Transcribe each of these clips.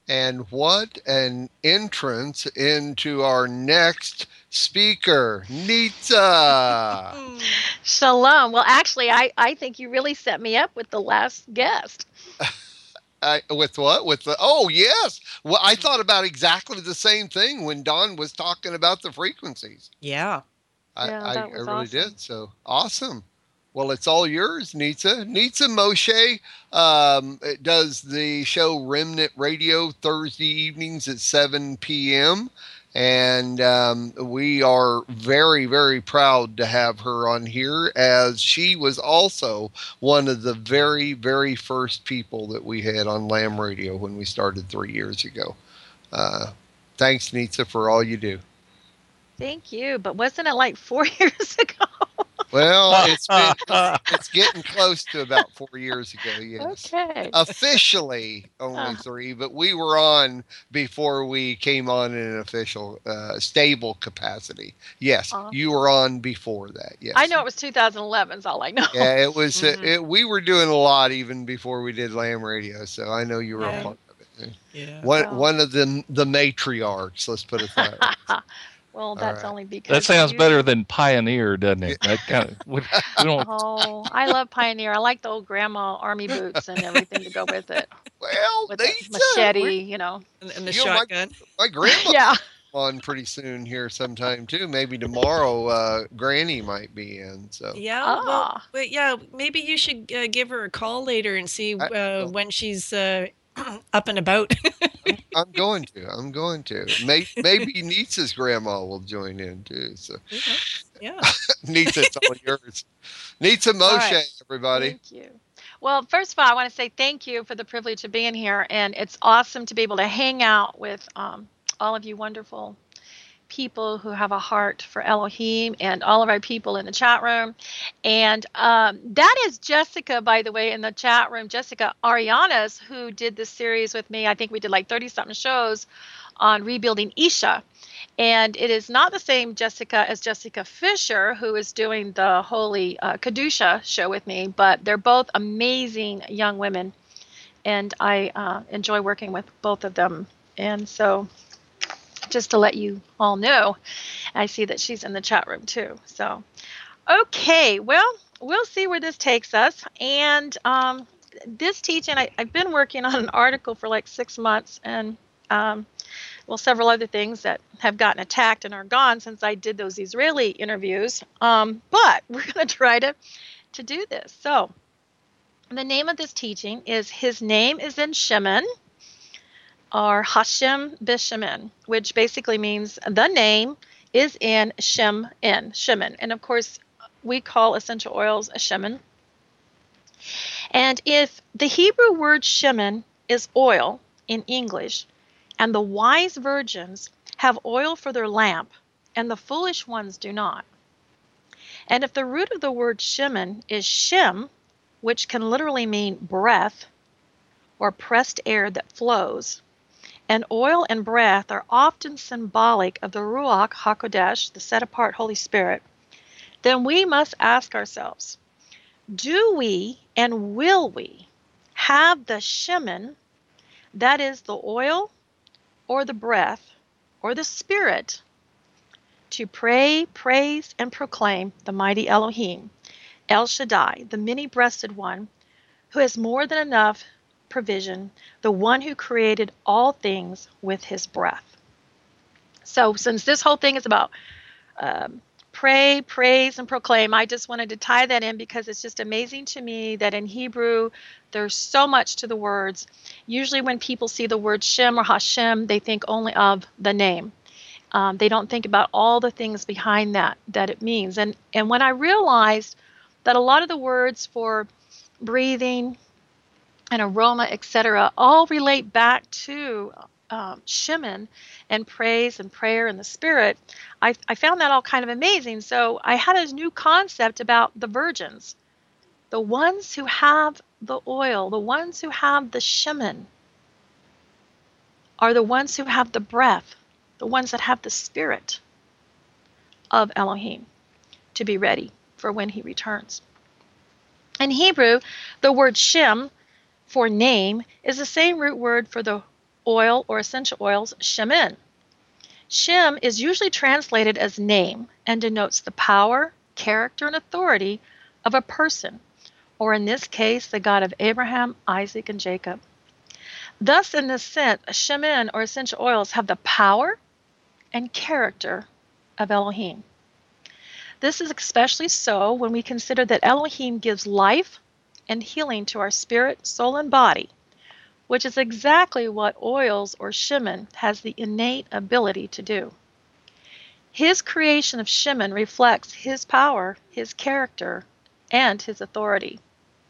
And what an entrance into our next speaker, Nita. Shalom. Well, actually, I think you really set me up with the last guest. With what? With the, oh, yes. Well, I thought about exactly the same thing when Don was talking about the frequencies. Yeah. I, Yeah, I, that I was really awesome. did. So awesome. Well, it's all yours, Nita. Nita Moshe it does the show Remnant Radio Thursday evenings at 7 p.m. And we are very, very proud to have her on here, as she was also one of the very, very first people that we had on Lamb Radio when we started 3 years ago. Uh, Thanks, Nita, for all you do. Thank you. But wasn't it like 4 years ago? Well, it's getting close to about 4 years ago. Yes, Okay. officially Uh, only three, but we were on before we came on in an official stable capacity. Yes, you were awesome. on before that. I Yes, know it was 2011 is all I know. yeah, it was. Hmm. We were doing a lot even before we did Lamb Radio, so I know you were a Yeah. Right. part of it. Yeah. One Well, one of the matriarchs. Let's put it that way. well, All that's right. only That because sounds better you. than pioneer, doesn't it? That kind of we don't. Oh, I love Pioneer. I like the old grandma army boots and everything to go with it, Well, with the Nita, machete. And the you know, my shotgun. my grandma Yeah. on pretty soon here sometime too. Maybe tomorrow, Granny might be in. So Yeah. Well, Ah. but yeah, maybe you should give her a call later and see I, well, when she's up and about. I'm going to. I'm going to. Maybe Nietzsche's grandma will join in too. So Yeah. Yeah. Nietzsche, it's all yours. Nietzsche All right. Moshe, everybody. Thank you. Well, first of all, I want to say thank you for the privilege of being here, and it's awesome to be able to hang out with all of you wonderful people who have a heart for Elohim and all of our people in the chat room. And that is Jessica, by the way, in the chat room, Jessica Arianas, who did this series with me. I think we did like 30 something shows on rebuilding Isha. And it is not the same Jessica as Jessica Fisher, who is doing the Holy Kadusha show with me, but they're both amazing young women. And I enjoy working with both of them. And so just to let you all know, I see that she's in the chat room too. So, okay, well, we'll see where this takes us. And this teaching, I've been working on an article for like 6 months, and well, several other things that have gotten attacked and are gone since I did those Israeli interviews. But we're going to try to do this. So, the name of this teaching is His Name is in Shimon, or Hashem Bishemin, which basically means the name is in Shimon. And of course, we call essential oils a Shimon. And if the Hebrew word Shimon is oil in English, and the wise virgins have oil for their lamp, and the foolish ones do not. And if the root of the word Shimon is Shem, which can literally mean breath or pressed air that flows, and oil and breath are often symbolic of the Ruach HaKodesh, the set-apart Holy Spirit, then we must ask ourselves, do we and will we have the Shimon, that is the oil or the breath or the spirit, to pray, praise, and proclaim the mighty Elohim, El Shaddai, the many-breasted one, who has more than enough provision, the one who created all things with his breath. So since this whole thing is about pray, praise, and proclaim, I just wanted to tie that in because it's just amazing to me that in Hebrew there's so much to the words. Usually when people see the word Shem or Hashem, they think only of the name. They don't think about all the things behind that it means. And when I realized that a lot of the words for breathing and aroma, etc., all relate back to Shimon and praise and prayer and the Spirit, I found that all kind of amazing. So I had a new concept about the virgins, the ones who have the oil, the ones who have the Shimon, are the ones who have the breath, the ones that have the Spirit of Elohim to be ready for when he returns. In Hebrew, the word Shem for name is the same root word for the oil or essential oils, shemin. Shem is usually translated as name and denotes the power, character, and authority of a person, or in this case, the God of Abraham, Isaac, and Jacob. Thus, in this sense, shemin or essential oils have the power and character of Elohim. This is especially so when we consider that Elohim gives life and healing to our spirit, soul, and body, which is exactly what oils or shemin has the innate ability to do. His creation of shemin reflects his power, his character, and his authority.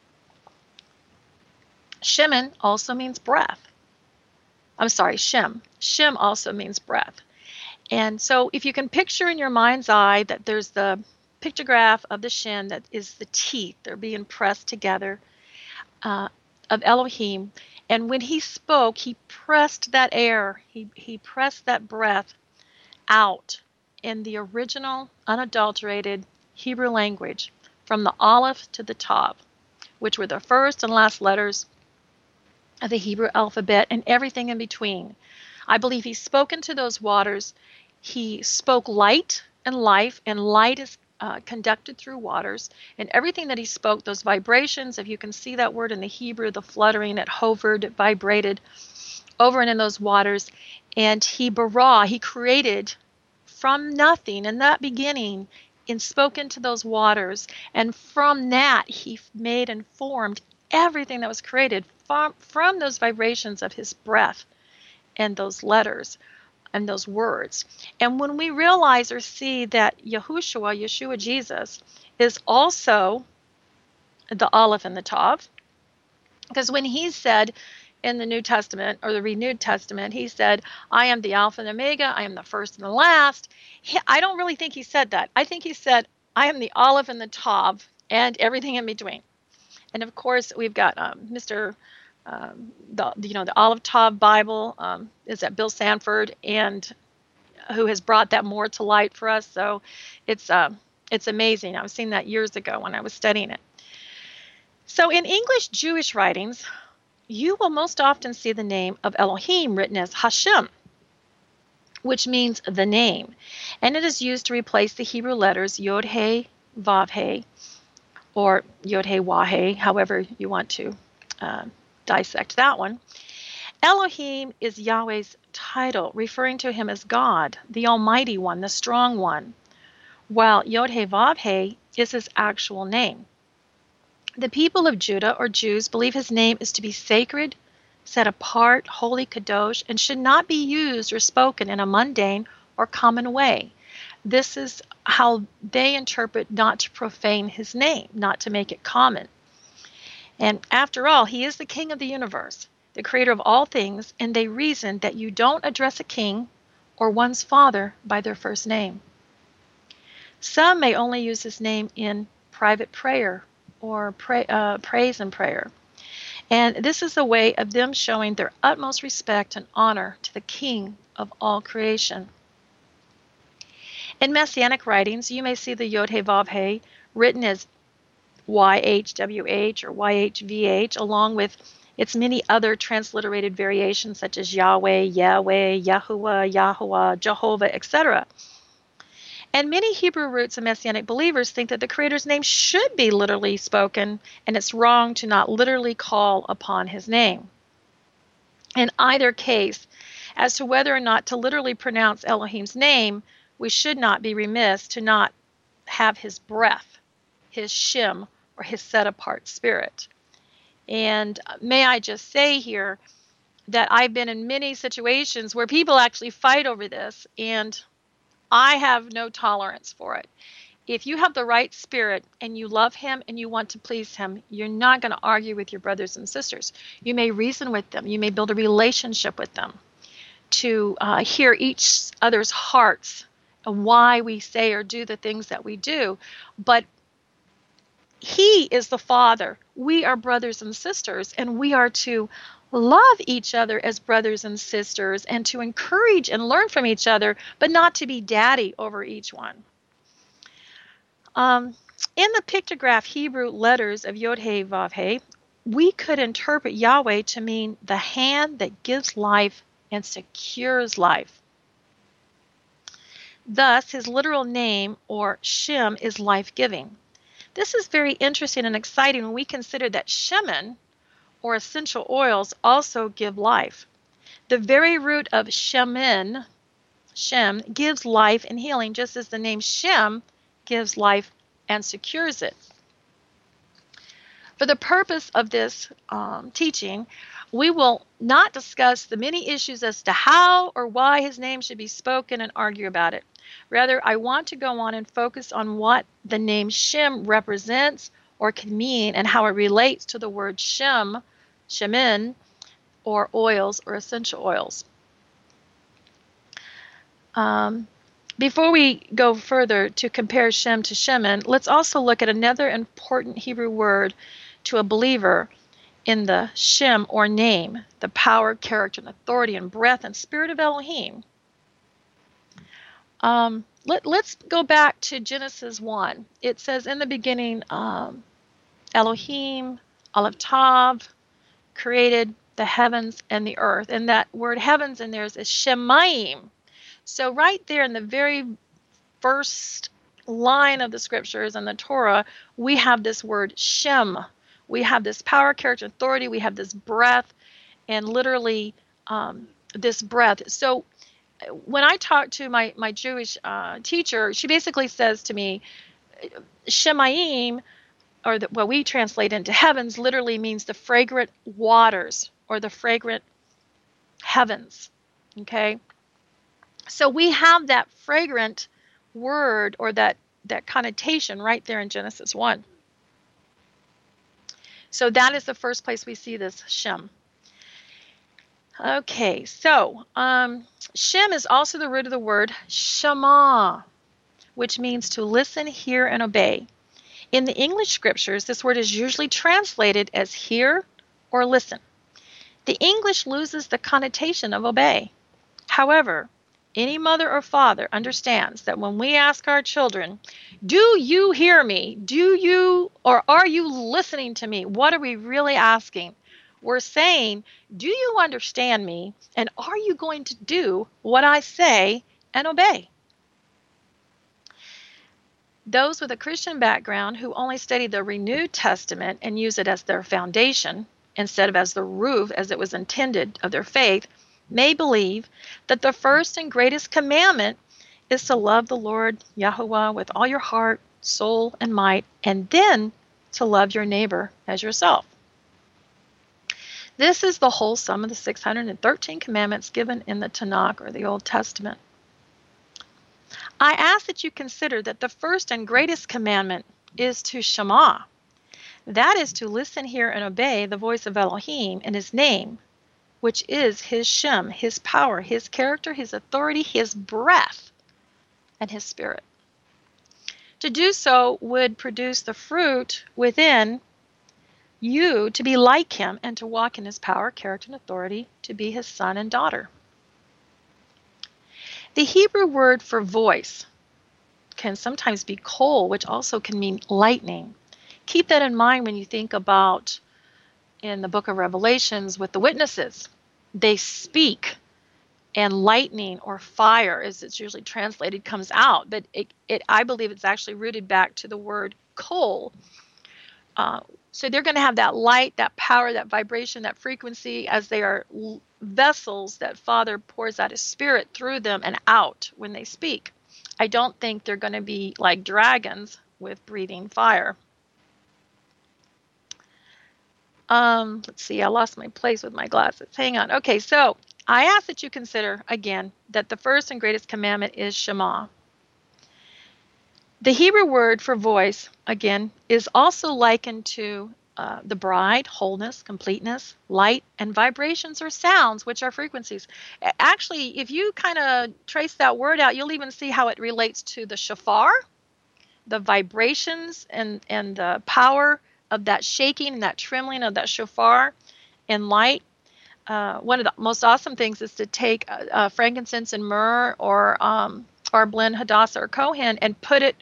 Shemin also means breath. I'm sorry, Shem. Shem also means breath. And so if you can picture in your mind's eye that there's the pictograph of the Shem that is the teeth, they're being pressed together, of Elohim. And when he spoke, he pressed that air, he pressed that breath out in the original, unadulterated Hebrew language from the Aleph to the Tav, which were the first and last letters of the Hebrew alphabet and everything in between. I believe he spoke into those waters. He spoke light and light is conducted through waters, and everything that he spoke, those vibrations, if you can see that word in the Hebrew, the fluttering, it hovered, it vibrated over and in those waters, and he created from nothing in that beginning and spoke into those waters, and from that he made and formed everything that was created from those vibrations of his breath and those letters and those words. And when we realize or see that Yeshua, Jesus, is also the Aleph and the Tav, because when he said in the New Testament or the Renewed Testament, he said, I am the Alpha and Omega, I am the first and the last. I don't really think he said that. I think he said, I am the Aleph and the Tav and everything in between. And of course, we've got the Olive Tav Bible is at Bill Sanford, and who has brought that more to light for us. So it's amazing. I was seeing that years ago when I was studying it. So in English Jewish writings, you will most often see the name of Elohim written as Hashem, which means the name, and it is used to replace the Hebrew letters Yod He, Vav He, or Yod He Wah He, however you want to dissect that one. Elohim is Yahweh's title, referring to him as God, the Almighty One, the Strong One, while Yod He Vav He is his actual name. The people of Judah, or Jews, believe his name is to be sacred, set apart, holy, kadosh, and should not be used or spoken in a mundane or common way. This is how they interpret not to profane his name, not to make it common. And after all, he is the king of the universe, the creator of all things, and they reason that you don't address a king or one's father by their first name. Some may only use his name in private prayer or praise and prayer. And this is a way of them showing their utmost respect and honor to the King of all creation. In Messianic writings, you may see the Yod He Vav He written as YHWH or YHVH, along with its many other transliterated variations such as Yahweh, Yahweh, Yahuwah, Yahuwah, Jehovah, etc. And many Hebrew roots and Messianic believers think that the Creator's name should be literally spoken, and it's wrong to not literally call upon his name. In either case, as to whether or not to literally pronounce Elohim's name, we should not be remiss to not have his breath, his Shem, or his set-apart spirit. And may I just say here that I've been in many situations where people actually fight over this, and I have no tolerance for it. If you have the right spirit and you love him and you want to please him, you're not going to argue with your brothers and sisters. You may reason with them. You may build a relationship with them to hear each other's hearts and why we say or do the things that we do. But he is the Father. We are brothers and sisters, and we are to love each other as brothers and sisters and to encourage and learn from each other, but not to be daddy over each one. In the pictograph Hebrew letters of Yod He Vav He, we could interpret Yahweh to mean the hand that gives life and secures life. Thus, his literal name, or Shem, is life-giving. This is very interesting and exciting when we consider that shemen, or essential oils, also give life. The very root of shemen, Shem, gives life and healing, just as the name Shem gives life and secures it. For the purpose of this teaching, we will not discuss the many issues as to how or why his name should be spoken and argue about it. Rather, I want to go on and focus on what the name Shem represents or can mean and how it relates to the word Shem, shemen, or oils or essential oils. Before we go further to compare Shem to shemen, let's also look at another important Hebrew word to a believer in the Shem, or name, the power, character, and authority and breath and spirit of Elohim. Let's go back to Genesis 1. It says, in the beginning, Elohim, Aleph Tav, created the heavens and the earth. And that word heavens in there is Shemayim. So right there in the very first line of the scriptures and the Torah, we have this word Shem. We have this power, character, authority. We have this breath, and literally this breath. So when I talk to my Jewish teacher, she basically says to me, Shemayim, or what we translate into heavens, literally means the fragrant waters or the fragrant heavens. Okay? So we have that fragrant word or that connotation right there in Genesis 1. So that is the first place we see this Shem. Okay, so Shem is also the root of the word Shema, which means to listen, hear, and obey. In the English scriptures, this word is usually translated as hear or listen. The English loses the connotation of obey. However, any mother or father understands that when we ask our children, do you hear me? Do you, or are you listening to me? What are we really asking? We're saying, do you understand me? And are you going to do what I say and obey? Those with a Christian background who only study the Renewed Testament and use it as their foundation instead of as the roof as it was intended of their faith may believe that the first and greatest commandment is to love the Lord Yahuwah with all your heart, soul, and might, and then to love your neighbor as yourself. This is the whole sum of the 613 commandments given in the Tanakh, or the Old Testament. I ask that you consider that the first and greatest commandment is to Shema. That is to listen, hear, and obey the voice of Elohim in his name, which is his Shem, his power, his character, his authority, his breath, and his spirit. To do so would produce the fruit within you to be like him and to walk in his power, character, and authority, to be his son and daughter. The Hebrew word for voice can sometimes be kol, which also can mean lightning. Keep that in mind when you think about in the book of Revelations with the witnesses. They speak, and lightning or fire, as it's usually translated, comes out. But I believe it's actually rooted back to the word kol. So they're going to have that light, that power, that vibration, that frequency as they are vessels that Father pours out his spirit through them and out when they speak. I don't think they're going to be like dragons with breathing fire. Let's see, I lost my place with my glasses. Hang on. Okay, so I ask that you consider, again, that the first and greatest commandment is Shema. The Hebrew word for voice, again, is also likened to the bride, wholeness, completeness, light, and vibrations or sounds, which are frequencies. Actually, if you kind of trace that word out, you'll even see how it relates to the shofar, the vibrations and the power of that shaking and that trembling of that shofar and light. One of the most awesome things is to take frankincense and myrrh or blend Hadassah or Kohen and put it,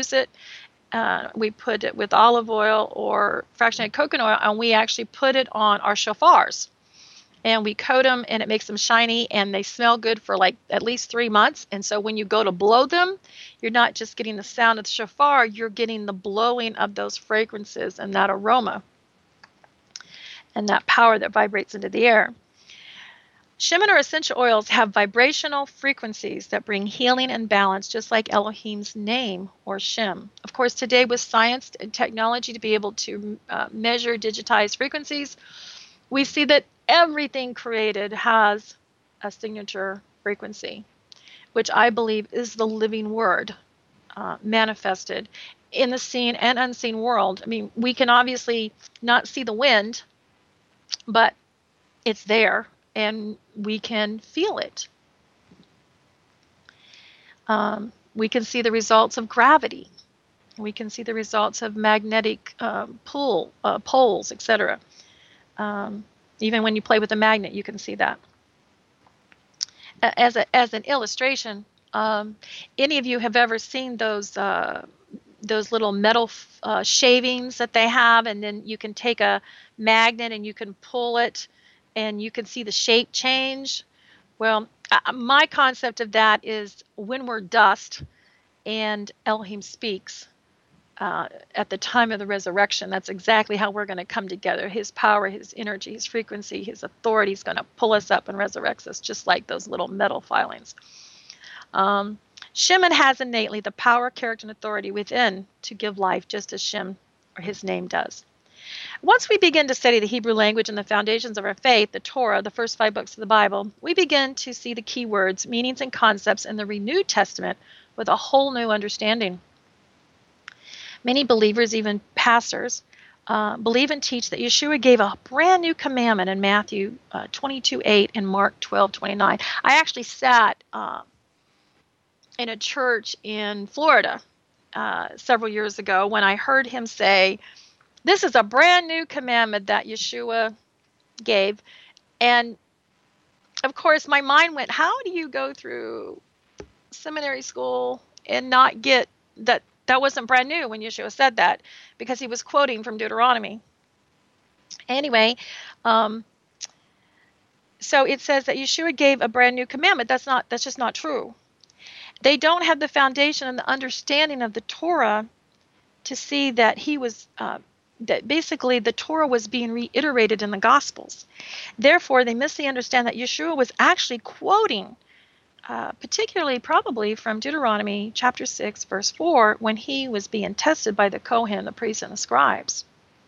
we put it with olive oil or fractionated coconut oil, and we actually put it on our shofars. and we coat them, and it makes them shiny, and they smell good for like at least 3 months. And so when you go to blow them, you're not just getting the sound of the shofar, you're getting the blowing of those fragrances and that aroma and that power that vibrates into the air. Shemin or essential oils have vibrational frequencies that bring healing and balance, just like Elohim's name, or Shem. Of course, today with science and technology to be able to measure digitized frequencies, we see that everything created has a signature frequency, which I believe is the living word manifested in the seen and unseen world. I mean, we can obviously not see the wind, but it's there, and we can feel it. We can see the results of gravity. We can see the results of magnetic poles, etc. Even when you play with a magnet, you can see that. As an illustration, any of you have ever seen those little metal shavings that they have, and then you can take a magnet and you can pull it, and you can see the shape change? Well, my concept of that is when we're dust and Elohim speaks at the time of the resurrection, that's exactly how we're going to come together. His power, his energy, his frequency, his authority is going to pull us up and resurrects us, just like those little metal filings. Shemin has innately the power, character, and authority within to give life, just as Shem, or his name, does. Once we begin to study the Hebrew language and the foundations of our faith, the Torah, the first 5 books of the Bible, we begin to see the key words, meanings, and concepts in the renewed Testament with a whole new understanding. Many believers, even pastors, believe and teach that Yeshua gave a brand new commandment in Matthew 22:8 and Mark 12:29. I actually sat in a church in Florida several years ago when I heard him say, "This is a brand new commandment that Yeshua gave." And of course, my mind went, how do you go through seminary school and not get that that wasn't brand new when Yeshua said that? Because he was quoting from Deuteronomy. Anyway, so it says that Yeshua gave a brand new commandment. That's just not true. They don't have the foundation and the understanding of the Torah to see that he was that basically the Torah was being reiterated in the Gospels. Therefore, they miss the understand that Yeshua was actually quoting, particularly probably from Deuteronomy chapter 6, verse 4, when he was being tested by the Kohen, the priests, and the scribes.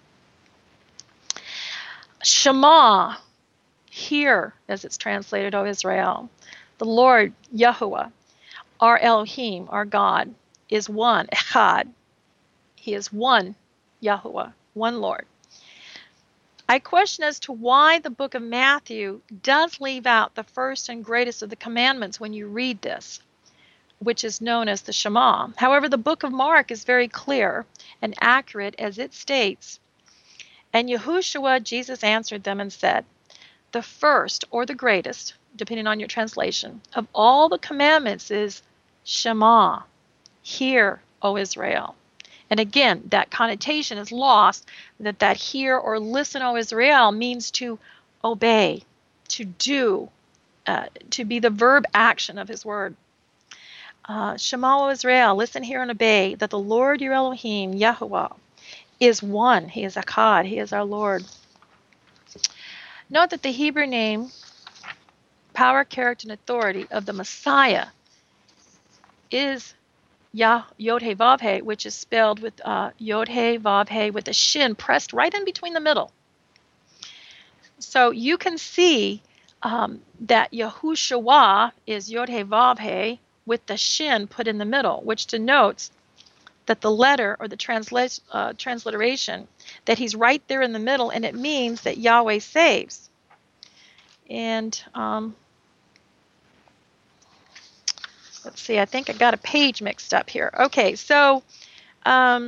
Shema, hear, as it's translated, O Israel. The Lord, Yahuwah, our Elohim, our God, is one, Echad. He is one, Yahuwah, one Lord. I question as to why the book of Matthew does leave out the first and greatest of the commandments when you read this, which is known as the Shema. However, the book of Mark is very clear and accurate as it states, "And Yahushua, Jesus, answered them and said, the first or the greatest, depending on your translation, of all the commandments is Shema, hear, O Israel." And again, that connotation is lost, that hear or listen, O Israel, means to obey, to do, to be the verb action of his word. Shema, O Israel, listen, hear, and obey, that the Lord your Elohim, Yahuwah, is one. He is Echad. He is our Lord. Note that the Hebrew name, power, character, and authority of the Messiah is Yod-He Vav-He, which is spelled with Yod-He Vav-He with a shin pressed right in between the middle. So you can see that Yahushua is Yod-He Vav-He with the shin put in the middle, which denotes that the letter or the transliteration, that he's right there in the middle, and it means that Yahweh saves. And let's see, I think I got a page mixed up here. Okay, so, yeah,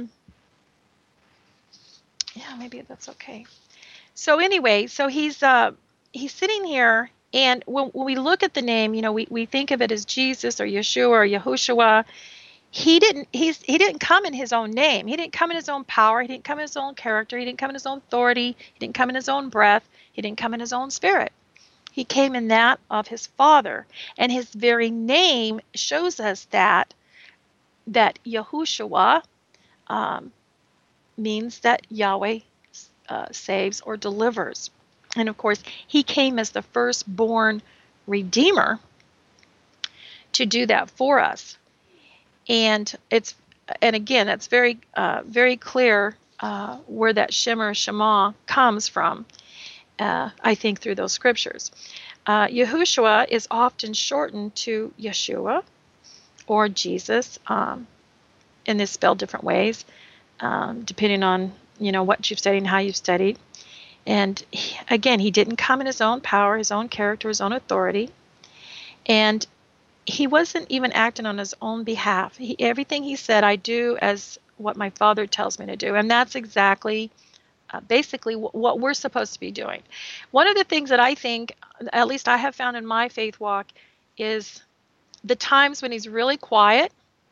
maybe that's okay. So anyway, so he's sitting here, and when we look at the name, you know, we think of it as Jesus or Yeshua or Yahushua. He didn't come in his own name. He didn't come in his own power. He didn't come in his own character. He didn't come in his own authority. He didn't come in his own breath. He didn't come in his own spirit. He came in that of his Father. And his very name shows us that Yahushua um, means that Yahweh saves or delivers. And of course, he came as the firstborn redeemer to do that for us. And again, it's very clear where that Shema comes from. I think through those scriptures. Yahushua is often shortened to Yeshua or Jesus, and it's spelled different ways, depending on what you've studied and how you've studied. And again, he didn't come in his own power, his own character, his own authority, and he wasn't even acting on his own behalf. Everything he said, I do as what my Father tells me to do, and that's exactly basically what we're supposed to be doing. One of the things that I think, at least I have found in my faith walk, is the times when he's really quiet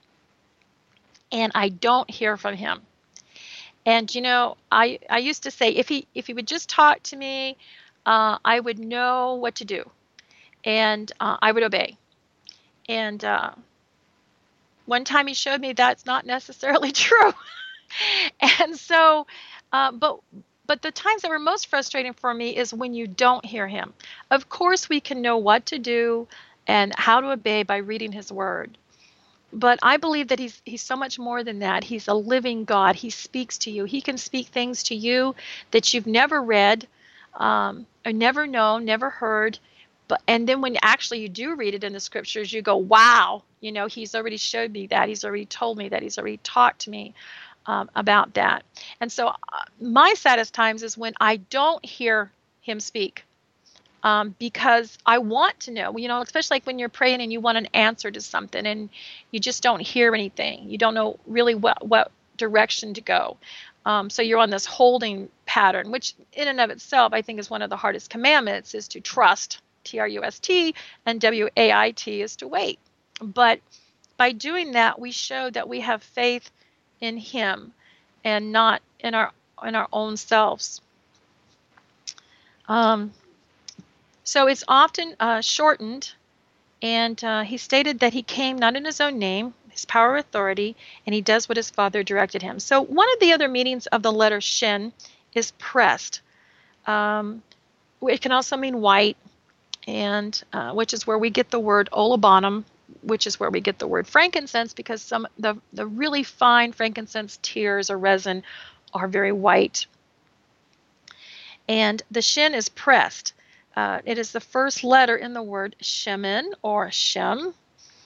and I don't hear from him. And I used to say if he would just talk to me, I would know what to do, and I would obey. And one time he showed me that's not necessarily true. And so, but the times that were most frustrating for me is when you don't hear him. Of course, we can know what to do and how to obey by reading his word. But I believe that he's so much more than that. He's a living God. He speaks to you. He can speak things to you that you've never read, or never known, never heard. And then when actually you do read it in the scriptures, you go, wow, he's already showed me that. He's already told me that. He's already talked to me about that. And so my saddest times is when I don't hear him speak, because I want to know, especially like when you're praying and you want an answer to something and you just don't hear anything. You don't know really what direction to go. So you're on this holding pattern, which in and of itself, I think is one of the hardest commandments, is to trust, T-R-U-S-T, and W-A-I-T is to wait. But by doing that, we show that we have faith in him and not in our own selves. So it's often shortened, and he stated that he came not in his own name, his power or authority, and he does what his Father directed him. So one of the other meanings of the letter Shin is pressed. It can also mean white, and which is where we get the word olabanum, which is where we get the word frankincense, because some the really fine frankincense tears or resin are very white. And the Shin is pressed. It is the first letter in the word shemen or shem,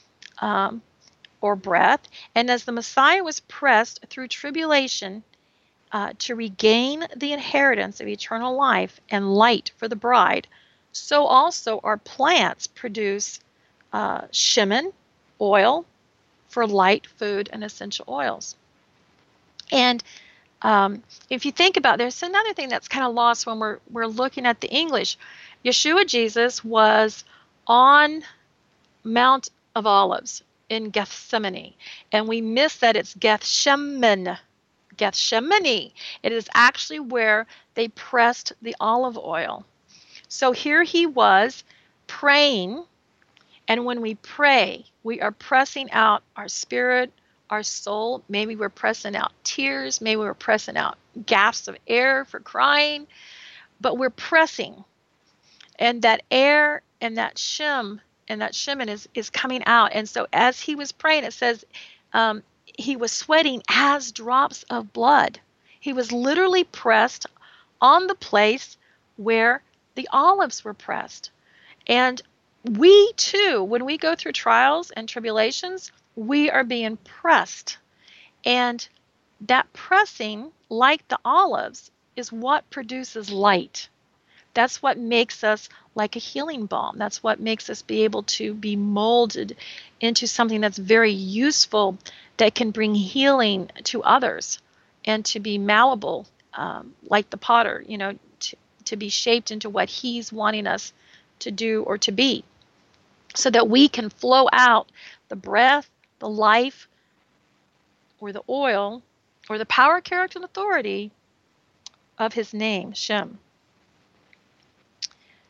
or breath. And as the Messiah was pressed through tribulation to regain the inheritance of eternal life and light for the bride, so also our plants produce shemen, oil, for light, food, and essential oils. And if you think about it, there's another thing that's kind of lost when we're looking at the English. Yeshua Jesus was on Mount of Olives in Gethsemane, and we miss that it's Gethsemane. Gethsemane. It is actually where they pressed the olive oil. So here he was praying, and when we pray, we are pressing out our spirit, our soul. Maybe we're pressing out tears. Maybe we're pressing out gasps of air for crying, but we're pressing. And that air and that shemen is coming out. And so as he was praying, it says he was sweating as drops of blood. He was literally pressed on the place where the olives were pressed. And we too, when we go through trials and tribulations, we are being pressed. And that pressing, like the olives, is what produces light. That's what makes us like a healing balm. That's what makes us be able to be molded into something that's very useful, that can bring healing to others, and to be malleable, like the potter, to be shaped into what he's wanting us to do or to be, so that we can flow out the breath, the life, or the oil, or the power, character, and authority of his name, Shem.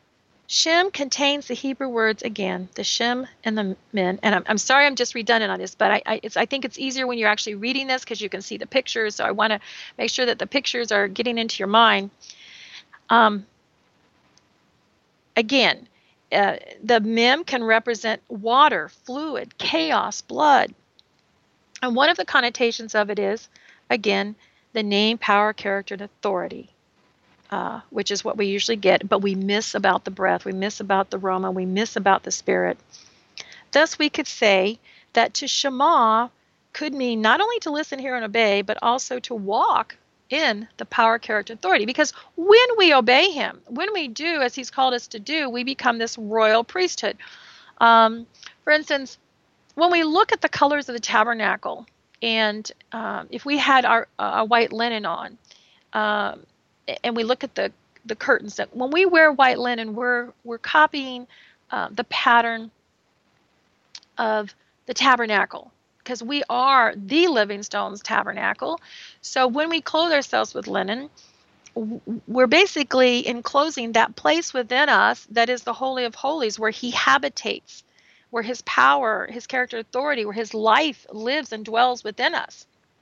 Shem contains the Hebrew words again, the Shem and the Min. And I'm sorry, I'm just redundant on this, but I think it's easier when you're actually reading this because you can see the pictures. So I want to make sure that the pictures are getting into your mind. Again, the Mem can represent water, fluid, chaos, blood. And one of the connotations of it is, again, the name, power, character, and authority. Which is what we usually get, but we miss about the breath, we miss about the aroma, we miss about the spirit. Thus, we could say that to Shema could mean not only to listen, hear, and obey, but also to walk in the power, character, authority. Because when we obey him, when we do as he's called us to do, we become this royal priesthood. For instance, when we look at the colors of the tabernacle, and if we had our white linen on, and we look at the curtains, that when we wear white linen, we're copying the pattern of the tabernacle, because we are the Living Stones tabernacle. So when we clothe ourselves with linen, we're basically enclosing that place within us that is the Holy of Holies, where he habitates, where his power, his character, authority, where his life lives and dwells within us.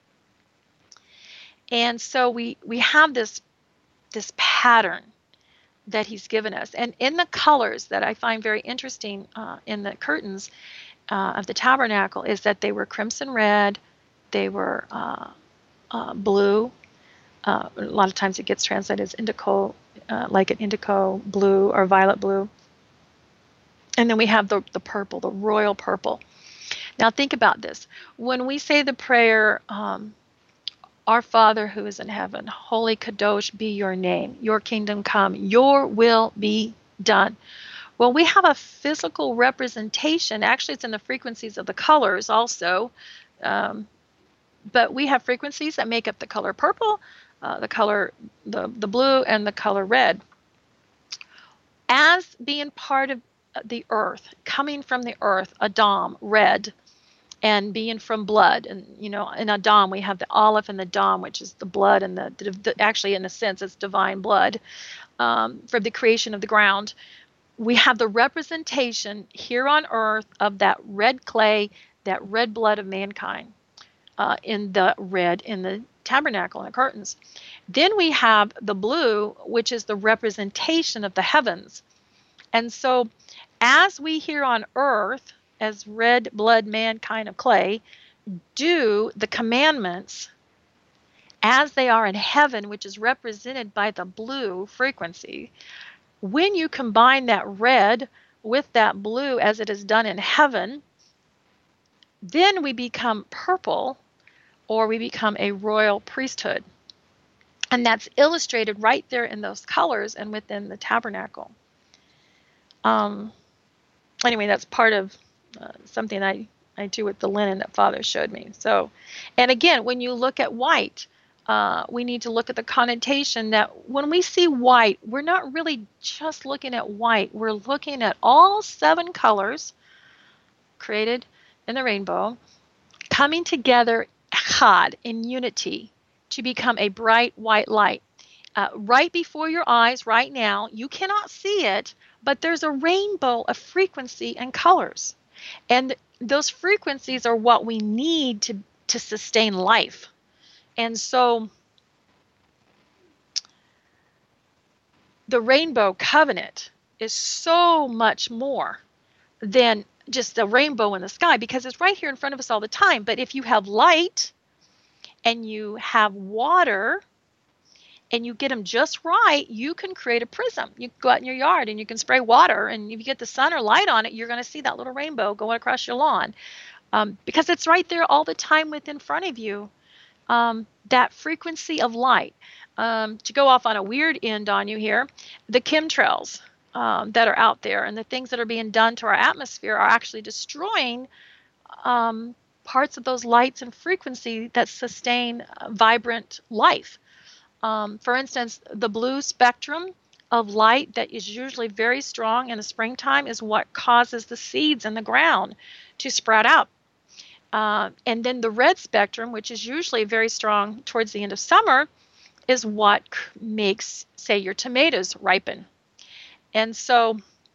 And so we have this pattern that he's given us. And in the colors that I find very interesting in the curtains of the tabernacle is that they were crimson red, they were blue. A lot of times it gets translated as indigo, like an indigo blue or violet blue. And then we have the purple, the royal purple. Now think about this. When we say the prayer, our Father who is in heaven, holy kadosh be your name, your kingdom come, your will be done. Well, we have a physical representation. Actually, it's in the frequencies of the colors also. But we have frequencies that make up the color purple, the blue, and the color red. As being part of the earth, coming from the earth, Adam, red, and being from blood. And, in Adam, we have the Aleph and the Dam, which is the blood, and actually, in a sense, it's divine blood from the creation of the ground. We have the representation here on earth of that red clay, that red blood of mankind in the tabernacle and the curtains. Then we have the blue, which is the representation of the heavens. And so as we here on earth, as red blood mankind of clay, do the commandments as they are in heaven, which is represented by the blue frequency, when you combine that red with that blue as it is done in heaven, then we become purple, or we become a royal priesthood. And that's illustrated right there in those colors and within the tabernacle. Anyway, that's part of something I do with the linen that Father showed me. So, and again, when you look at white, we need to look at the connotation that when we see white, we're not really just looking at white. We're looking at all 7 colors created in the rainbow coming together in unity to become a bright white light. Right before your eyes right now, you cannot see it, but there's a rainbow of frequency and colors. And those frequencies are what we need to sustain life. And so the rainbow covenant is so much more than just a rainbow in the sky, because it's right here in front of us all the time. But if you have light and you have water and you get them just right, you can create a prism. You go out in your yard and you can spray water, and if you get the sun or light on it, you're going to see that little rainbow going across your lawn, because it's right there all the time within front of you. That frequency of light. To go off on a weird end on you here, the chemtrails that are out there and the things that are being done to our atmosphere are actually destroying parts of those lights and frequency that sustain vibrant life. For instance, the blue spectrum of light that is usually very strong in the springtime is what causes the seeds in the ground to sprout out. And then the red spectrum, which is usually very strong towards the end of summer, is what makes, say, your tomatoes ripen. And so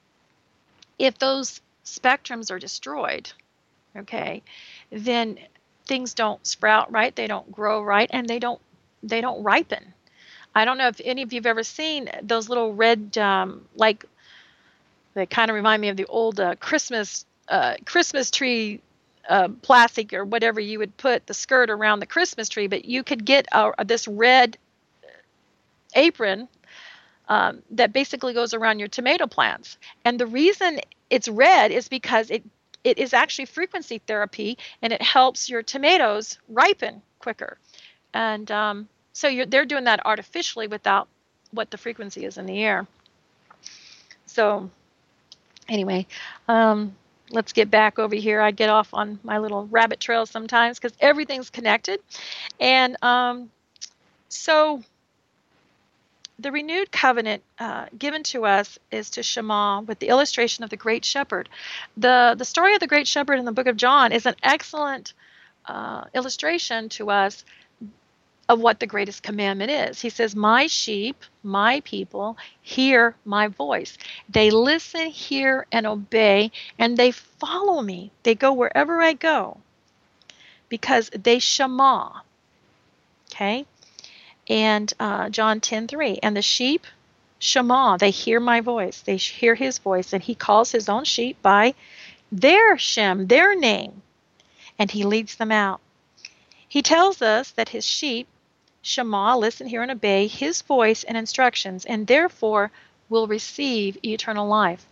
if those spectrums are destroyed, okay, then things don't sprout right, they don't grow right, and they don't ripen. I don't know if any of you've ever seen those little red, like they kind of remind me of the old Christmas tree plastic or whatever you would put the skirt around the Christmas tree, but you could get this red apron that basically goes around your tomato plants. And the reason it's red is because it is actually frequency therapy, and it helps your tomatoes ripen quicker. And so they're doing that artificially without what the frequency is in the air. So anyway, let's get back over here. I get off on my little rabbit trail sometimes because everything's connected. And so the renewed covenant given to us is to Shema with the illustration of the Great Shepherd. The story of the Great Shepherd in the book of John is an excellent illustration to us of what the greatest commandment is. He says, my sheep, my people, hear my voice. They listen, hear, and obey, and they follow me. They go wherever I go because they Shema. Okay? And John 10:3, and the sheep Shema, they hear my voice. They hear his voice, and he calls his own sheep by their Shem, their name, and he leads them out. He tells us that his sheep Shema, listen, hear, and obey his voice and instructions, and therefore will receive eternal life.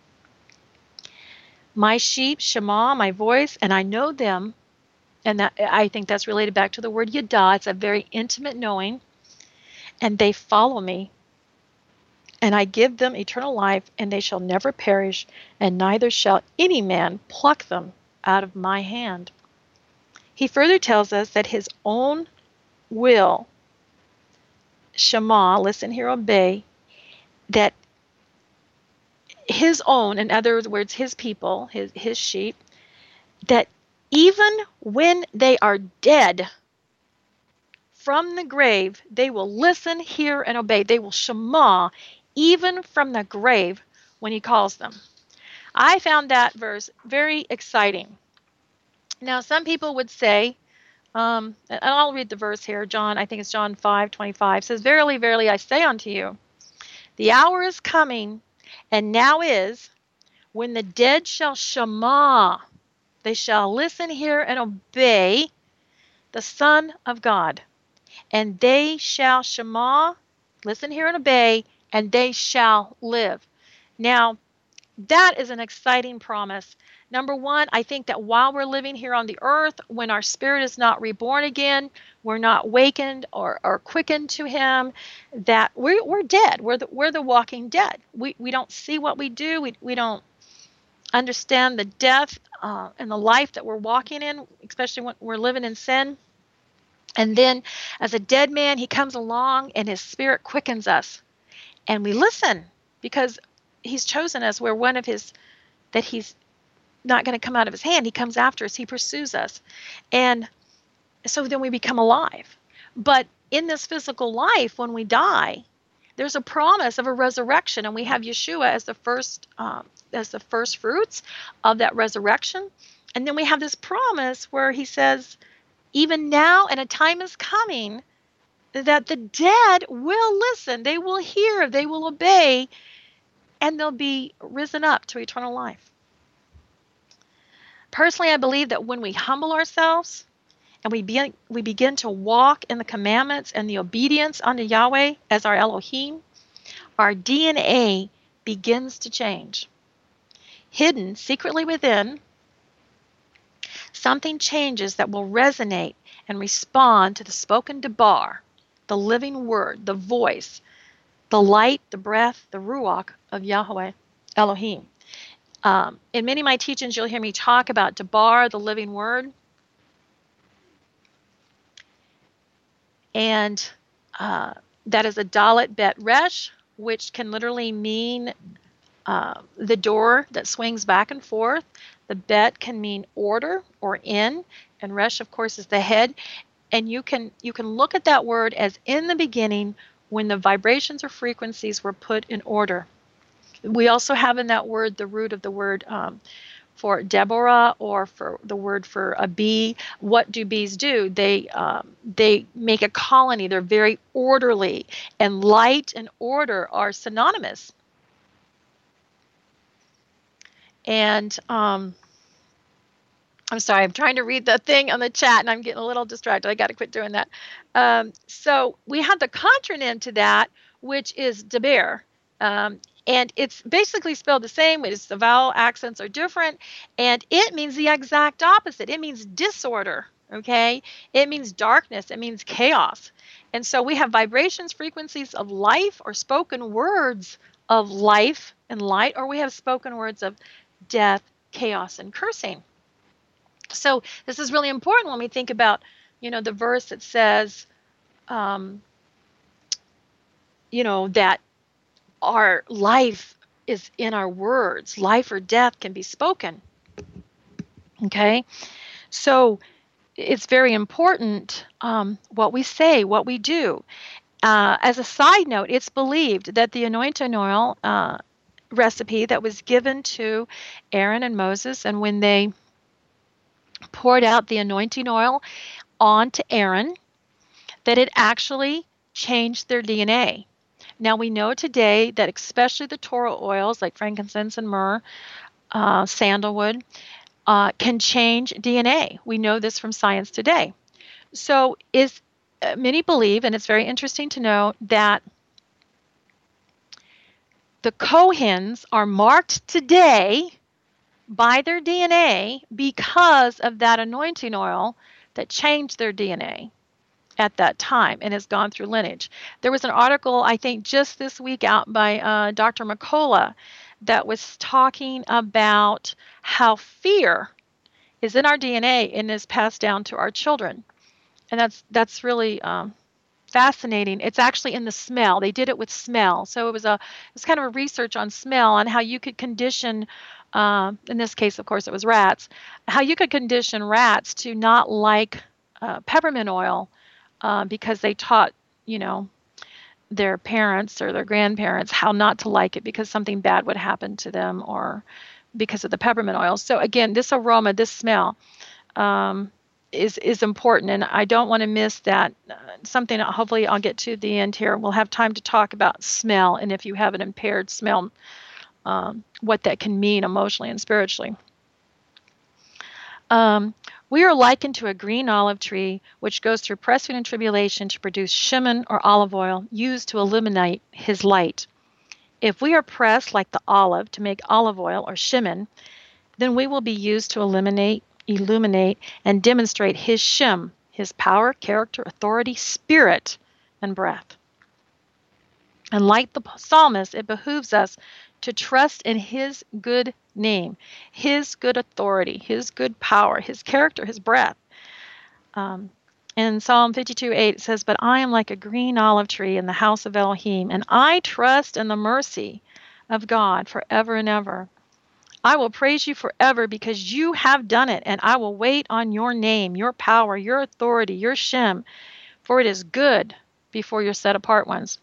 My sheep Shema, my voice, and I know them, and that, I think that's related back to the word Yada. It's a very intimate knowing, and they follow me, and I give them eternal life, and they shall never perish, and neither shall any man pluck them out of my hand. He further tells us that his own will, Shema, listen, hear, obey, that his own, in other words, his people, his sheep, that even when they are dead from the grave, they will listen, hear, and obey. They will Shema even from the grave when he calls them. I found that verse very exciting. Now, some people would say, and I'll read the verse here. John, I think it's John 5:25 says, verily, verily, I say unto you, the hour is coming, and now is, when the dead shall Shema. They shall listen, hear, and obey the Son of God. And they shall Shema, listen, hear, and obey, and they shall live. Now, that is an exciting promise. Number one, I think that while we're living here on the earth, when our spirit is not reborn again, we're not wakened or quickened to him, that we're dead. We're the walking dead. We don't see what we do. We don't understand the death and the life that we're walking in, especially when we're living in sin. And then as a dead man, he comes along and his spirit quickens us. And we listen because he's chosen us. We're one of his, that he's not going to come out of his hand. He comes after us. He pursues us. And so then we become alive. But in this physical life, when we die, there's a promise of a resurrection, and we have Yeshua as the first fruits of that resurrection. And then we have this promise where he says, even now and a time is coming that the dead will listen, they will hear, they will obey, and they'll be risen up to eternal life. Personally, I believe that when we humble ourselves and we begin to walk in the commandments and the obedience unto Yahweh as our Elohim, our DNA begins to change. Hidden secretly within, something changes that will resonate and respond to the spoken Debar, the living word, the voice, the light, the breath, the Ruach of Yahweh Elohim. In many of my teachings, you'll hear me talk about Debar, the living word. And that is a Dalet Bet Resh, which can literally mean the door that swings back and forth. The Bet can mean order or in, and Resh, of course, is the head. And you can look at that word as in the beginning when the vibrations or frequencies were put in order. We also have in that word the root of the word for Deborah, or for the word for a bee. What do bees do? They make a colony. They're very orderly, and light and order are synonymous. And I'm sorry, I'm trying to read the thing on the chat, and I'm getting a little distracted. I got to quit doing that. So we have the contronym to that, which is Deber. And it's basically spelled the same. It's the vowel accents are different, and it means the exact opposite. It means disorder, okay? It means darkness. It means chaos. And so we have vibrations, frequencies of life, or spoken words of life and light, or we have spoken words of death, chaos, and cursing. So this is really important when we think about, the verse that says, that our life is in our words. Life or death can be spoken. Okay? So it's very important what we say, what we do. As a side note, it's believed that the anointing oil recipe that was given to Aaron and Moses, and when they poured out the anointing oil onto Aaron, that it actually changed their DNA. Now we know today that especially the Torah oils like frankincense and myrrh, sandalwood, can change DNA. We know this from science today. So many believe, and it's very interesting to know, that the Kohens are marked today by their DNA because of that anointing oil that changed their DNA at that time and has gone through lineage. There was an article, I think, just this week out by Dr. McCullough that was talking about how fear is in our DNA and is passed down to our children. And that's really fascinating. It's actually in the smell. They did it with smell. So it was kind of a research on smell and how you could condition, in this case, of course, it was rats, how you could condition rats to not like peppermint oil because they taught, their parents or their grandparents how not to like it because something bad would happen to them, or because of the peppermint oil. So again, this aroma, this smell is important, and I don't want to miss that. Something hopefully I'll get to the end here. We'll have time to talk about smell, and if you have an impaired smell, what that can mean emotionally and spiritually. We are likened to a green olive tree which goes through pressing and tribulation to produce shimon or olive oil used to illuminate his light. If we are pressed like the olive to make olive oil or shimon, then we will be used to illuminate, and demonstrate his shem, his power, character, authority, spirit, and breath. And like the psalmist, it behooves us to trust in his good name, his good authority, his good power, his character, his breath. In Psalm 52:8 it says, "But I am like a green olive tree in the house of Elohim, and I trust in the mercy of God forever and ever. I will praise you forever because you have done it, and I will wait on your name, your power, your authority, your shem, for it is good before your set-apart ones."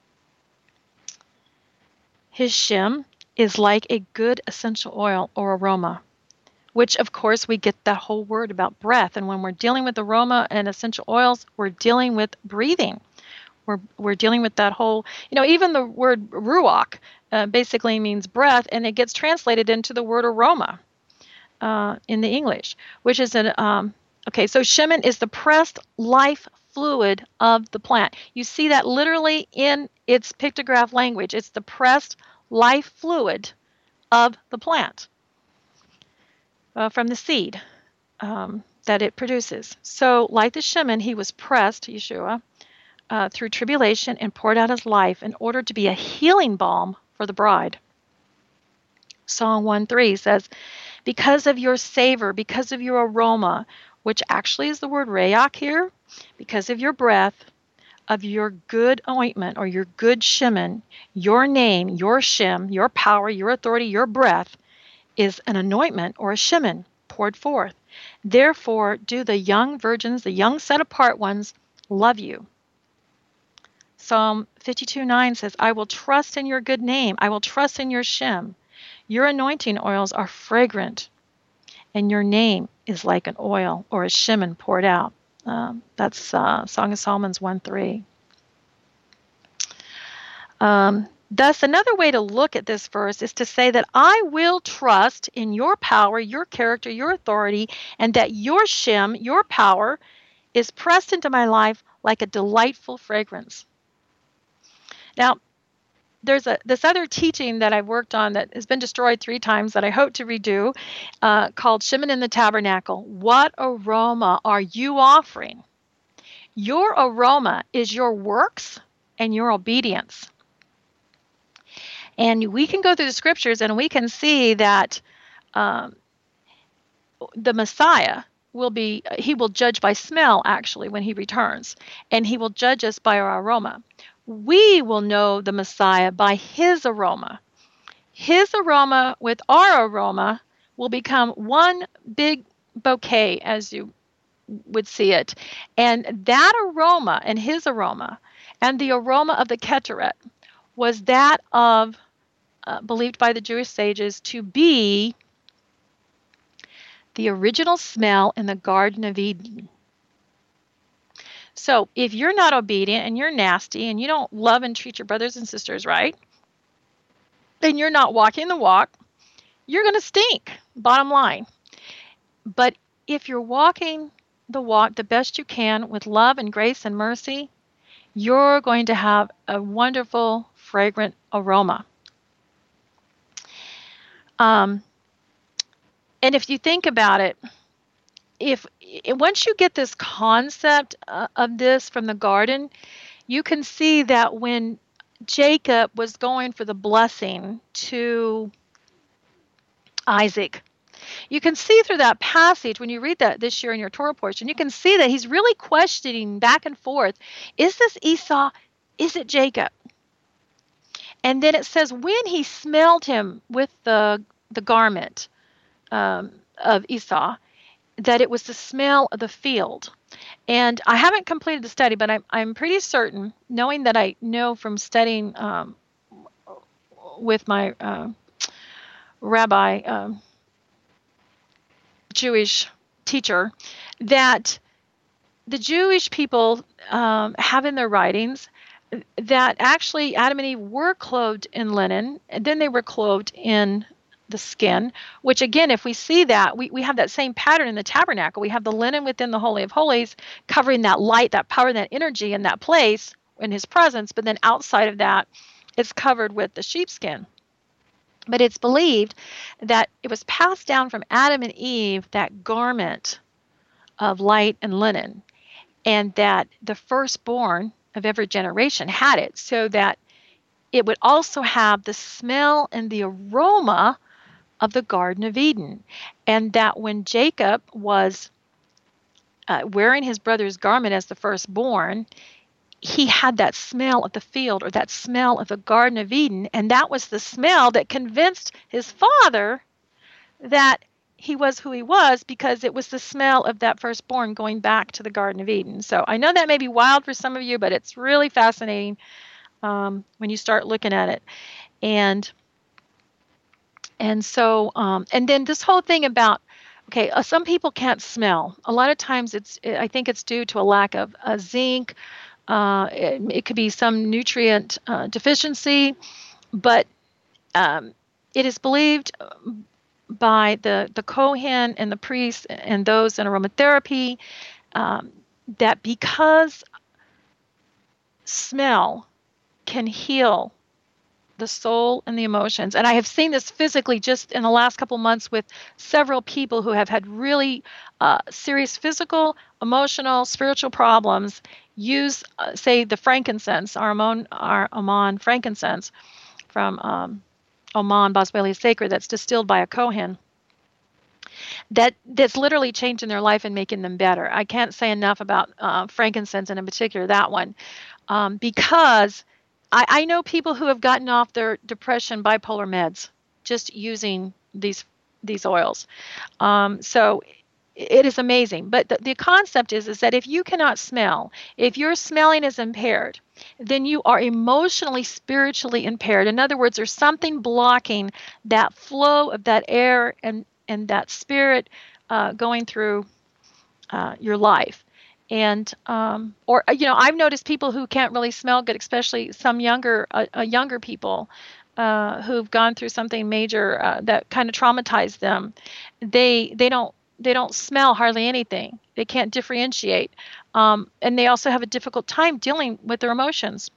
His shem is like a good essential oil or aroma, which of course we get that whole word about breath. And when we're dealing with aroma and essential oils, we're dealing with breathing. We're dealing with that whole, even the word ruach basically means breath, and it gets translated into the word aroma in the English, which is so shemen is the pressed life fluid of the plant. You see that literally in its pictograph language. It's the pressed life fluid of the plant from the seed that it produces. So like the shemen, he was pressed, Yeshua, through tribulation and poured out his life in order to be a healing balm for the bride. Psalm 1:3 says, "Because of your savor, because of your aroma," which actually is the word rayach here, because of your breath, of your good ointment or your good shemen, your name, your shem, your power, your authority, your breath is an anointment or a shemen poured forth. Therefore do the young virgins, the young set apart ones, love you. Psalm 52:9 says, I will trust in your good name. I will trust in your Shem. Your anointing oils are fragrant, and your name is like an oil or a shimon poured out. That's Song of Solomon 1:3. Thus, another way to look at this verse is to say that I will trust in your power, your character, your authority, and that your Shem, your power, is pressed into my life like a delightful fragrance. Now, there's this other teaching that I've worked on that has been destroyed 3 times that I hope to redo, called Shimon in the Tabernacle. What aroma are you offering? Your aroma is your works and your obedience. And we can go through the scriptures and we can see that the Messiah he will judge by smell actually when he returns, and he will judge us by our aroma. We will know the Messiah by his aroma. His aroma with our aroma will become one big bouquet, as you would see it. And that aroma and his aroma and the aroma of the Ketoret was that of, believed by the Jewish sages, to be the original smell in the Garden of Eden. So if you're not obedient and you're nasty and you don't love and treat your brothers and sisters right, then you're not walking the walk. You're going to stink, bottom line. But if you're walking the walk the best you can with love and grace and mercy, you're going to have a wonderful, fragrant aroma. And if you think about it, once you get this concept of this from the garden, you can see that when Jacob was going for the blessing to Isaac, you can see through that passage, when you read that this year in your Torah portion, you can see that he's really questioning back and forth. Is this Esau? Is it Jacob? And then it says, when he smelled him with the garment of Esau, that it was the smell of the field. And I haven't completed the study, but I'm pretty certain, knowing that I know from studying with my rabbi, Jewish teacher, that the Jewish people have in their writings that actually Adam and Eve were clothed in linen, and then they were clothed in the skin, which again, if we see that, we have that same pattern in the tabernacle. We have the linen within the Holy of Holies, covering that light, that power, that energy in that place in his presence, but then outside of that, it's covered with the sheepskin. But it's believed that it was passed down from Adam and Eve, that garment of light and linen, and that the firstborn of every generation had it, so that it would also have the smell and the aroma of the Garden of Eden. And that when Jacob was wearing his brother's garment as the firstborn, he had that smell of the field, or that smell of the Garden of Eden, and that was the smell that convinced his father that he was who he was, because it was the smell of that firstborn going back to the Garden of Eden. So I know that may be wild for some of you, but it's really fascinating when you start looking at it. And so, and then this whole thing about, okay, some people can't smell. A lot of times I think it's due to a lack of zinc. It could be some nutrient deficiency, but it is believed by the Kohen and the priests and those in aromatherapy that because smell can heal the soul and the emotions. And I have seen this physically just in the last couple months with several people who have had really serious physical, emotional, spiritual problems. Use, say, the frankincense, our Oman frankincense from Oman, Boswellia Sacred, that's distilled by a Kohen. That's literally changing their life and making them better. I can't say enough about frankincense, and in particular that one, because I know people who have gotten off their depression, bipolar meds, just using these oils. So It is amazing. But the concept is that if you cannot smell, if your smelling is impaired, then you are emotionally, spiritually impaired. In other words, there's something blocking that flow of that air and that spirit going through your life. And or I've noticed people who can't really smell good, especially some younger people who've gone through something major that kind of traumatized them. They don't smell hardly anything. They can't differentiate, and they also have a difficult time dealing with their emotions.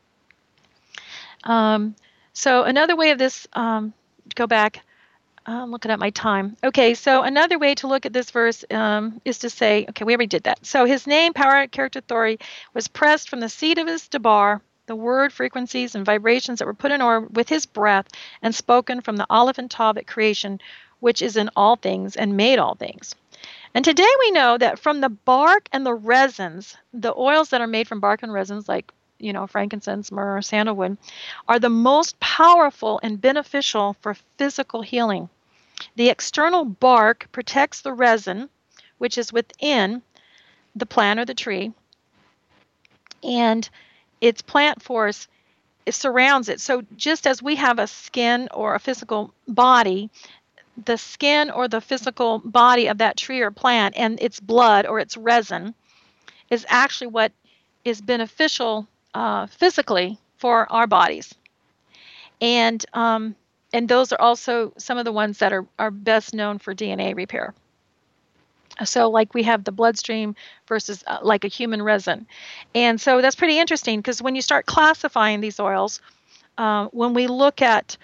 So another way of this, go back. I'm looking at my time. Okay, so another way to look at this verse is to say, okay, we already did that. So his name, power, character, authority was pressed from the seat of his debar, the word, frequencies, and vibrations that were put in order with his breath and spoken from the Aleph and Tav at creation, which is in all things and made all things. And today we know that from the bark and the resins, the oils that are made from bark and resins, like frankincense, myrrh, sandalwood, are the most powerful and beneficial for physical healing. The external bark protects the resin, which is within the plant or the tree, and its plant force surrounds it. So just as we have a skin or a physical body, the skin or the physical body of that tree or plant and its blood or its resin is actually what is beneficial physically for our bodies. And those are also some of the ones that are best known for DNA repair. So like we have the bloodstream versus like a human resin. And so that's pretty interesting because when you start classifying these oils, when we look at,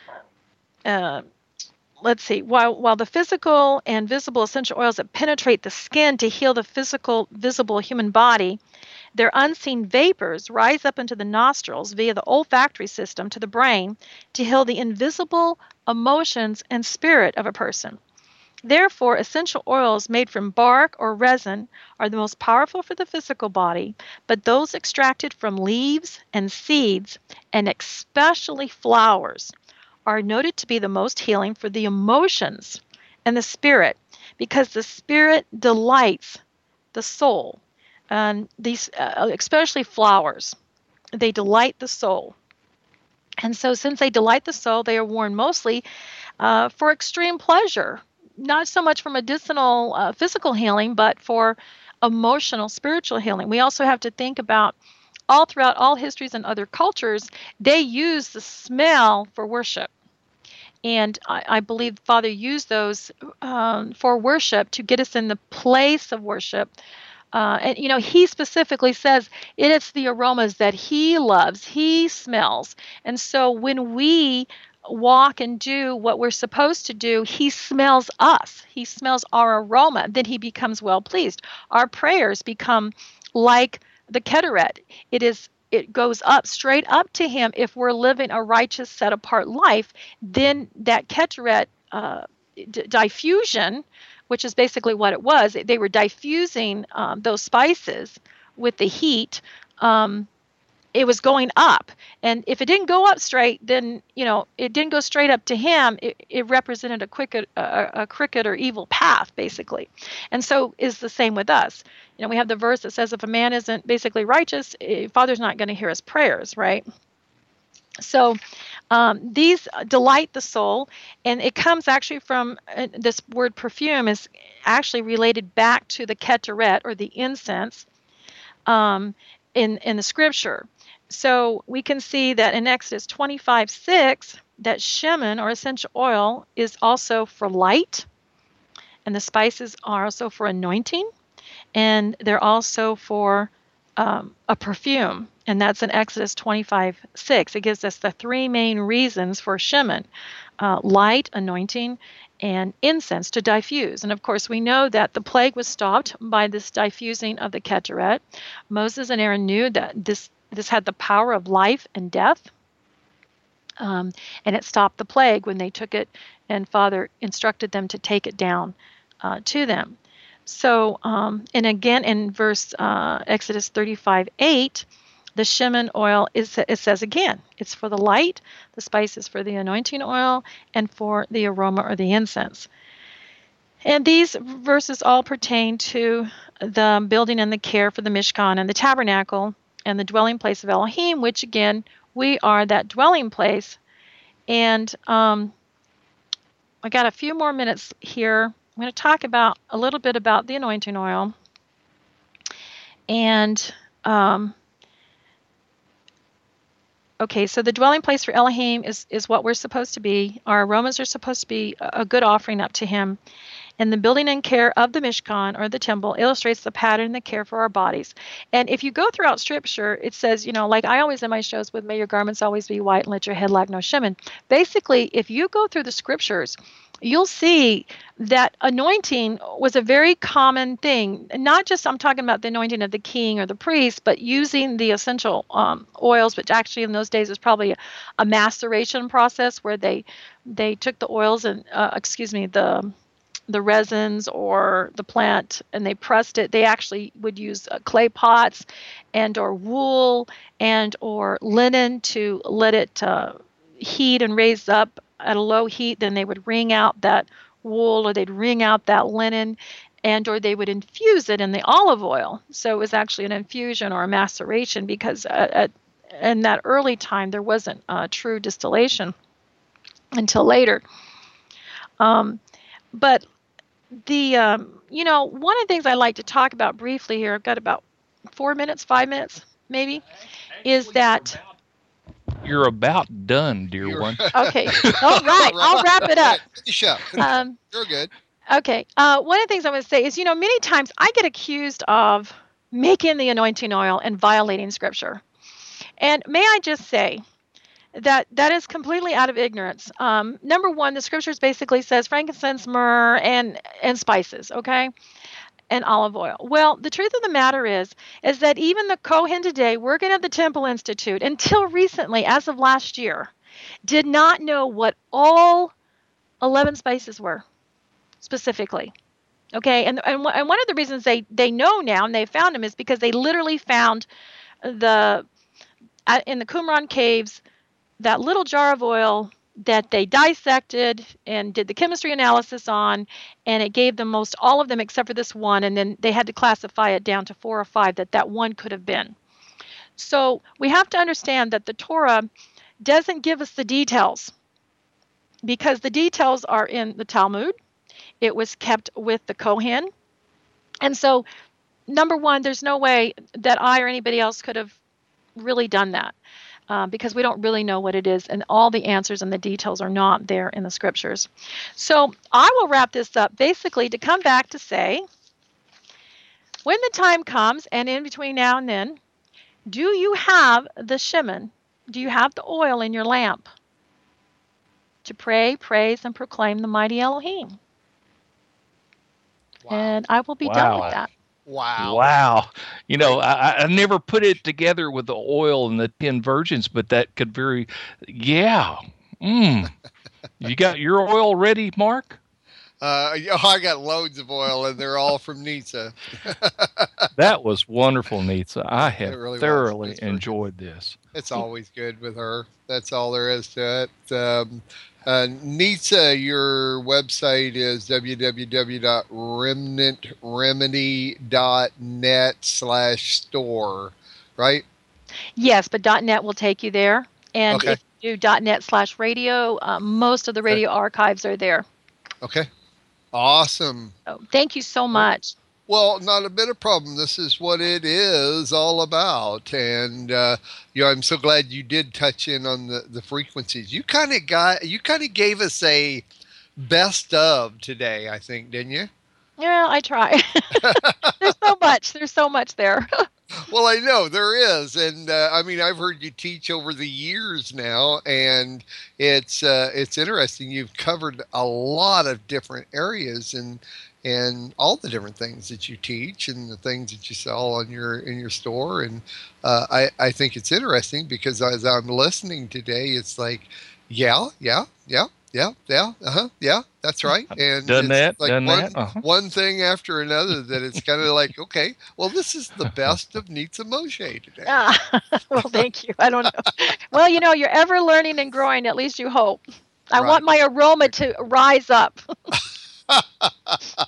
let's see, while the physical and visible essential oils that penetrate the skin to heal the physical, visible human body, their unseen vapors rise up into the nostrils via the olfactory system to the brain to heal the invisible emotions and spirit of a person. Therefore, essential oils made from bark or resin are the most powerful for the physical body, but those extracted from leaves and seeds, and especially flowers, are noted to be the most healing for the emotions and the spirit, because the spirit delights the soul. And these, especially flowers, they delight the soul. And so since they delight the soul, they are worn mostly for extreme pleasure, not so much for medicinal physical healing, but for emotional, spiritual healing. We also have to think about all throughout all histories and other cultures, they use the smell for worship. And I believe the Father used those for worship to get us in the place of worship. And he specifically says it is the aromas that he loves, he smells. And so when we walk and do what we're supposed to do, he smells us. He smells our aroma. Then he becomes well pleased. Our prayers become like the Ketoret. It goes up, straight up to him. If we're living a righteous, set apart life, then that Ketoret diffusion, which is basically what it was. They were diffusing those spices with the heat. It was going up. And if it didn't go up straight, then, it didn't go straight up to him. It represented a crooked or evil path, basically. And so is the same with us. We have the verse that says if a man isn't basically righteous, Father's not going to hear his prayers, right? So these delight the soul, and it comes actually from this word perfume is actually related back to the Ketoret or the incense in the scripture. So we can see that in Exodus 25:6 that shemen or essential oil is also for light, and the spices are also for anointing, and they're also for a perfume. And that's in Exodus 25:6. It gives us the three main reasons for shemen: light, anointing, and incense to diffuse. And of course, we know that the plague was stopped by this diffusing of the Ketoret. Moses and Aaron knew that this had the power of life and death. And it stopped the plague when they took it, and Father instructed them to take it down to them. So, and again in verse Exodus 35:8, the shemen oil it says again, it's for the light, the spice is for the anointing oil, and for the aroma or the incense. And these verses all pertain to the building and the care for the Mishkan and the tabernacle and the dwelling place of Elohim, which again, we are that dwelling place. And I got a few more minutes here. I'm going to talk about a little bit about the anointing oil. And okay, so the dwelling place for Elohim is what we're supposed to be. Our aromas are supposed to be a good offering up to him. And the building and care of the Mishkan, or the temple, illustrates the pattern and the care for our bodies. And if you go throughout Scripture, it says, like I always in my shows with, may your garments always be white and let your head lack no shimmer. Basically, if you go through the Scriptures, you'll see that anointing was a very common thing. Not just, I'm talking about the anointing of the king or the priest, but using the essential oils, which actually in those days was probably a maceration process where they took the oils and, the resins or the plant, and they pressed it. They actually would use clay pots and or wool and or linen to let it heat and raise up at a low heat. Then they would wring out that wool, or they'd wring out that linen, and or they would infuse it in the olive oil. So it was actually an infusion or a maceration, because in that early time there wasn't true distillation until later. But the, one of the things I like to talk about briefly here, I've got about 5 minutes, maybe, is that... You're about done, dear one. Okay. All right. I'll wrap it up. Finish up. You're good. Okay. One of the things I want to say is, many times I get accused of making the anointing oil and violating Scripture. And may I just say that is completely out of ignorance. Number one, the Scriptures basically says frankincense, myrrh, and spices, okay, and olive oil. Well, the truth of the matter is that even the Kohen today, working at the Temple Institute, until recently, as of last year, did not know what all 11 spices were specifically. Okay, and one of the reasons they know now and they found them is because they literally found in the Qumran caves that little jar of oil that they dissected and did the chemistry analysis on, and it gave them most all of them except for this one, and then they had to classify it down to 4 or 5 that one could have been. So we have to understand that the Torah doesn't give us the details, because the details are in the Talmud. It was kept with the Kohen. And so, number one, there's no way that I or anybody else could have really done that. Because we don't really know what it is, and all the answers and the details are not there in the Scriptures. So I will wrap this up basically to come back to say, when the time comes, and in between now and then, do you have the shemen? Do you have the oil in your lamp to pray, praise, and proclaim the mighty Elohim? Wow. And I will be done with that. Wow. I never put it together with the oil and the 10 virgins, but that could yeah. You got your oil ready, Mark? I got loads of oil, and they're all from Nitsa. That was wonderful, Nitsa. I have really thoroughly enjoyed this. It's always good with her. That's all there is to it. Nitsa, your website is www.remnantremedy.net/store, right? Yes, but .net will take you there. And okay. If you do .net/radio, most of the radio archives are there. Okay. Awesome. Oh, thank you so much. Well, not a bit of problem. This is what it is all about. And, I'm so glad you did touch in on the frequencies. You kind of gave us a best of today, I think, didn't you? Yeah, I try. There's so much there. Well, I know there is. And, I've heard you teach over the years now, and it's interesting. You've covered a lot of different areas, and all the different things that you teach and the things that you sell in your store. And I think it's interesting, because as I'm listening today, it's like, yeah, that's right. And it's like one thing after another, that it's kind of like, okay, well, this is the best of Nitsa Moshe today. Well, thank you. I don't know. Well, you're ever learning and growing, at least you hope. I want my aroma to rise up.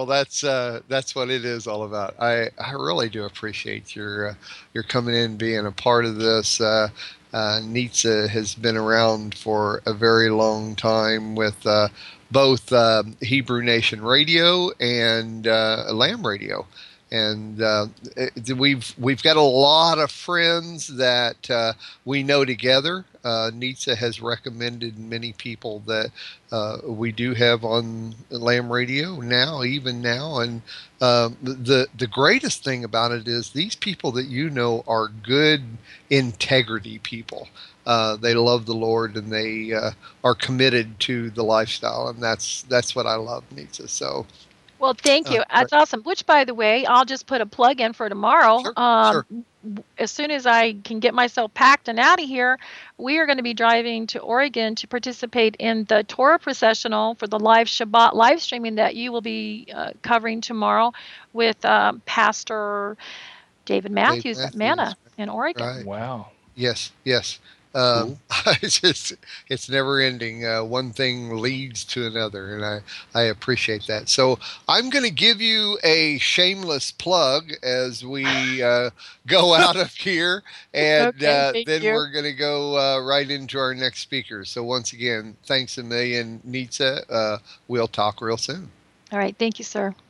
Well, that's what it is all about. I really do appreciate your coming in, being a part of this. NITSA has been around for a very long time with both Hebrew Nation Radio and Lamb Radio, and we've got a lot of friends that we know together. NITSA has recommended many people that we do have on Lamb Radio now, even now, and the greatest thing about it is these people that you know are good integrity people. They love the Lord and they are committed to the lifestyle, and that's what I love, NITSA. So. Well, thank you. That's awesome. Which, by the way, I'll just put a plug in for tomorrow. Sure. As soon as I can get myself packed and out of here, we are going to be driving to Oregon to participate in the Torah processional for the live Shabbat live streaming that you will be covering tomorrow with Pastor David Matthews at Manna in Oregon. Right. Wow. Yes. Cool. It's never ending. One thing leads to another, and I appreciate that. So I'm going to give you a shameless plug as we go out of here, and Okay, then you. we're going to go right into our next speaker. So once again, thanks a million, NITSA. We'll talk real soon. All right. Thank you, sir.